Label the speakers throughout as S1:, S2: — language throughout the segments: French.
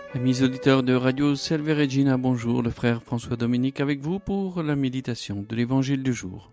S1: Amis auditeurs de Radio Salve Regina, bonjour, le frère François Dominique avec vous pour la méditation de l'Évangile du jour.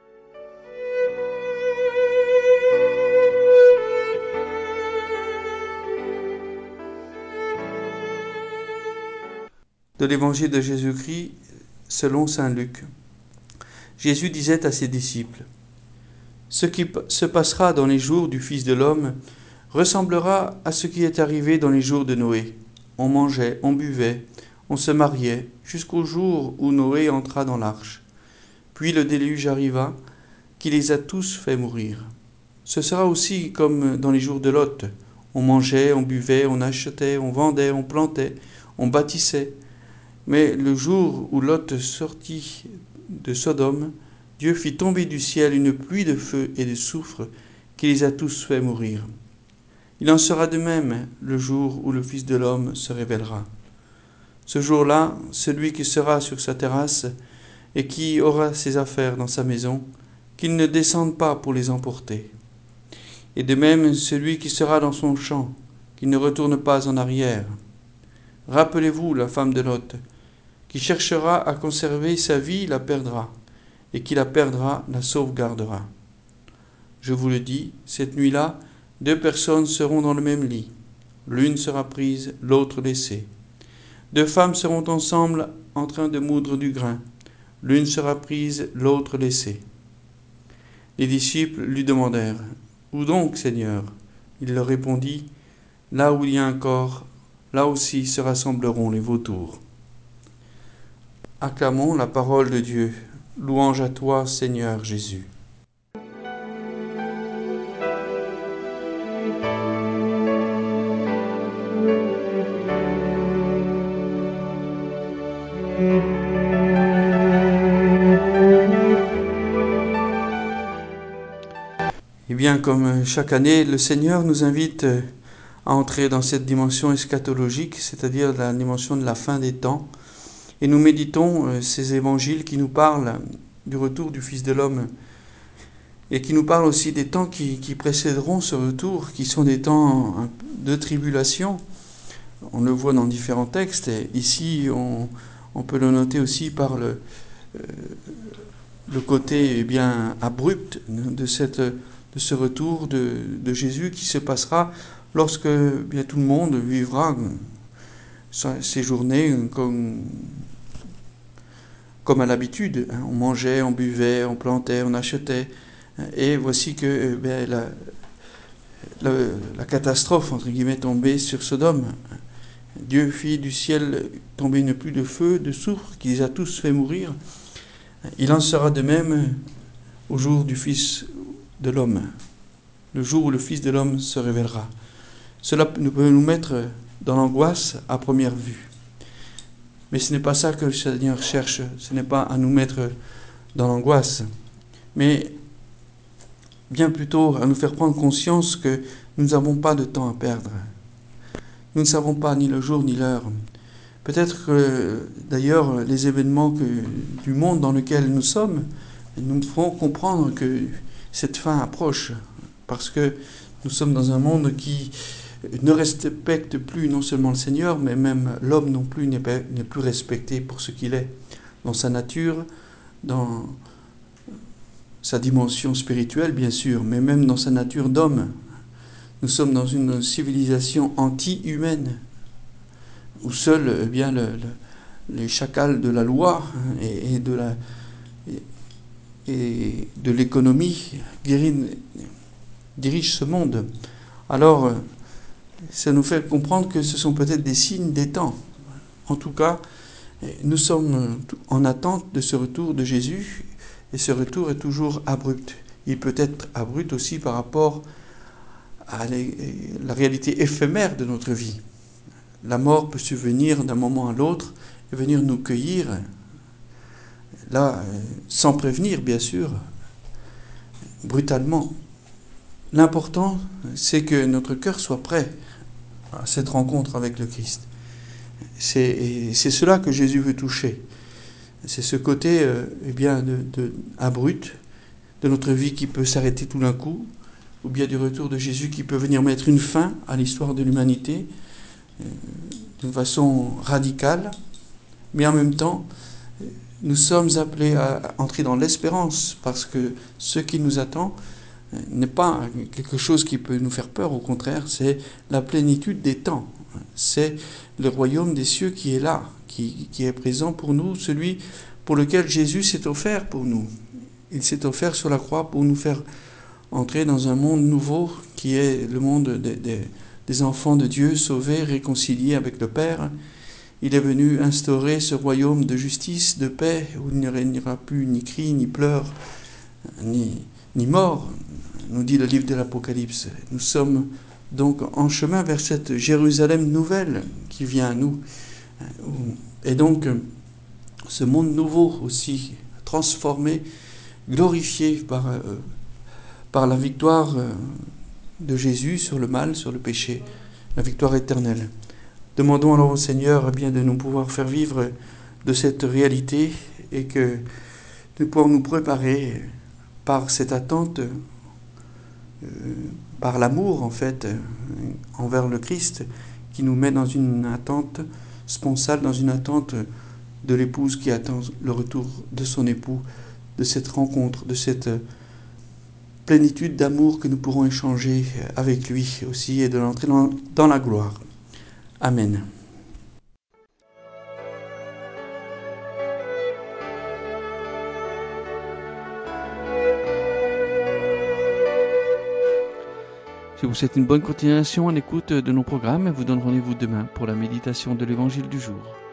S2: De l'Évangile de Jésus-Christ selon saint Luc. Jésus disait à ses disciples : « Ce qui se passera dans les jours du Fils de l'homme ressemblera à ce qui est arrivé dans les jours de Noé. On mangeait, on buvait, on se mariait, jusqu'au jour où Noé entra dans l'arche. Puis le déluge arriva, qui les a tous fait mourir. Ce sera aussi comme dans les jours de Lot. On mangeait, on buvait, on achetait, on vendait, on plantait, on bâtissait. Mais le jour où Lot sortit de Sodome, Dieu fit tomber du ciel une pluie de feu et de soufre qui les a tous fait mourir. Il en sera de même le jour où le Fils de l'homme se révélera. Ce jour-là, celui qui sera sur sa terrasse et qui aura ses affaires dans sa maison, qu'il ne descende pas pour les emporter. Et de même celui qui sera dans son champ, qu'il ne retourne pas en arrière. Rappelez-vous la femme de Lot, qui cherchera à conserver sa vie la perdra, et qui la perdra la sauvegardera. Je vous le dis, cette nuit-là, 2 personnes seront dans le même lit. L'une sera prise, l'autre laissée. 2 femmes seront ensemble en train de moudre du grain. L'une sera prise, l'autre laissée. Les disciples lui demandèrent : « Où donc, Seigneur ? » Il leur répondit : « Là où il y a un corps, là aussi se rassembleront les vautours. » Acclamons la parole de Dieu. Louange à toi, Seigneur Jésus. Eh bien, comme chaque année, le Seigneur nous invite à entrer dans cette dimension eschatologique, c'est-à-dire la dimension de la fin des temps. Et nous méditons ces évangiles qui nous parlent du retour du Fils de l'homme et qui nous parlent aussi des temps qui précéderont ce retour, qui sont des temps de tribulation. On le voit dans différents textes, et ici on peut le noter aussi par le côté bien abrupt de ce retour de Jésus qui se passera lorsque bien tout le monde vivra ces journées comme à l'habitude. On mangeait, on buvait, on plantait, on achetait. Et voici que la catastrophe, entre guillemets, tombait sur Sodome. Dieu fit du ciel tomber une pluie de feu, de soufre, qui les a tous fait mourir. Il en sera de même au jour du Fils de l'homme, le jour où le Fils de l'homme se révélera. Cela peut nous mettre dans l'angoisse à première vue. Mais ce n'est pas ça que le Seigneur cherche, ce n'est pas à nous mettre dans l'angoisse, mais bien plutôt à nous faire prendre conscience que nous n'avons pas de temps à perdre. Nous ne savons pas ni le jour ni l'heure. Peut-être que d'ailleurs les événements du monde dans lequel nous sommes nous feront comprendre que cette fin approche, parce que nous sommes dans un monde qui ne respecte plus non seulement le Seigneur, mais même l'homme non plus n'est plus respecté pour ce qu'il est, dans sa nature, dans sa dimension spirituelle bien sûr, mais même dans sa nature d'homme. Nous sommes dans une civilisation anti-humaine, où seuls les chacals de la loi et de l'économie dirigent ce monde. Alors, ça nous fait comprendre que ce sont peut-être des signes des temps. En tout cas, nous sommes en attente de ce retour de Jésus, et ce retour est toujours abrupt. Il peut être abrupt aussi par rapport à la réalité éphémère de notre vie. La mort peut survenir d'un moment à l'autre et venir nous cueillir, là, sans prévenir, bien sûr, brutalement. L'important, c'est que notre cœur soit prêt à cette rencontre avec le Christ. C'est cela que Jésus veut toucher. C'est ce côté abrupt de notre vie qui peut s'arrêter tout d'un coup, ou bien du retour de Jésus qui peut venir mettre une fin à l'histoire de l'humanité, d'une façon radicale, mais en même temps, nous sommes appelés à entrer dans l'espérance, parce que ce qui nous attend n'est pas quelque chose qui peut nous faire peur, au contraire, c'est la plénitude des temps. C'est le royaume des cieux qui est là, qui est présent pour nous, celui pour lequel Jésus s'est offert pour nous. Il s'est offert sur la croix pour nous faire entrer dans un monde nouveau qui est le monde des enfants de Dieu, sauvés, réconciliés avec le Père. Il est venu instaurer ce royaume de justice, de paix, où il ne régnera plus ni cri, ni pleurs, ni mort, nous dit le livre de l'Apocalypse. Nous sommes donc en chemin vers cette Jérusalem nouvelle qui vient à nous. Et donc, ce monde nouveau aussi, transformé, glorifié par la victoire de Jésus sur le mal, sur le péché, la victoire éternelle. Demandons alors au Seigneur bien de nous pouvoir faire vivre de cette réalité et que nous pouvons nous préparer par cette attente, par l'amour en fait envers le Christ qui nous met dans une attente sponsale, dans une attente de l'épouse qui attend le retour de son époux, de cette rencontre, de cette plénitude d'amour que nous pourrons échanger avec lui aussi et de l'entrer dans la gloire. Amen.
S1: Je vous souhaite une bonne continuation à l'écoute de nos programmes et vous donne rendez-vous demain pour la méditation de l'Évangile du jour.